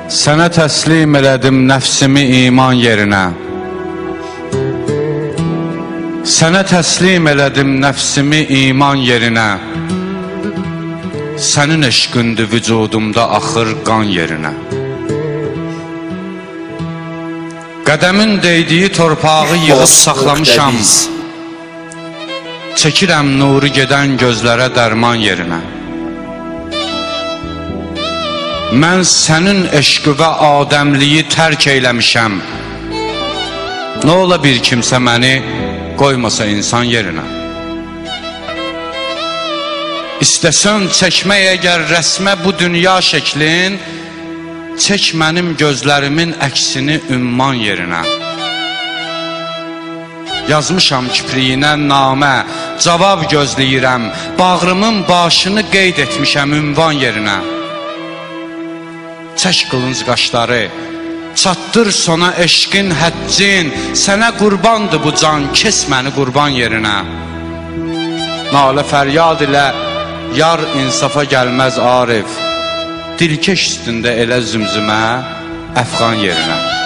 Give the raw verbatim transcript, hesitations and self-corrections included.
Sənə təslim elədim nəfsimi iman yerinə. Sənə təslim elədim nəfsimi iman yerinə. Sənin eşqindir vücudumda axır qan yerinə. Qədəmin değdiyi torpağı yığıb saxlamışam. Çəkirəm nuru gedən gözlərə dərman yerinə. Mən sənin eşqi və adəmliyi tərk eyləmişəm. Nə ola bir kimsə məni qoymasa insan yerinə. İstəsən çəkmək əgər rəsmə bu dünya şəklin, çək mənim gözlərimin əksini ümman yerinə. Yazmışam kipriyinə namə, cavab gözləyirəm, bağrımın başını qeyd etmişəm ünvan yerinə. Çək qılınc qaşları, çatdır sona eşqin həccin, sənə qurbandır bu can, kes məni qurban yerinə. Nalə fəryad ilə yar insafa gəlməz Arif, dilkeş üstündə elə zümzümə əfğan yerinə.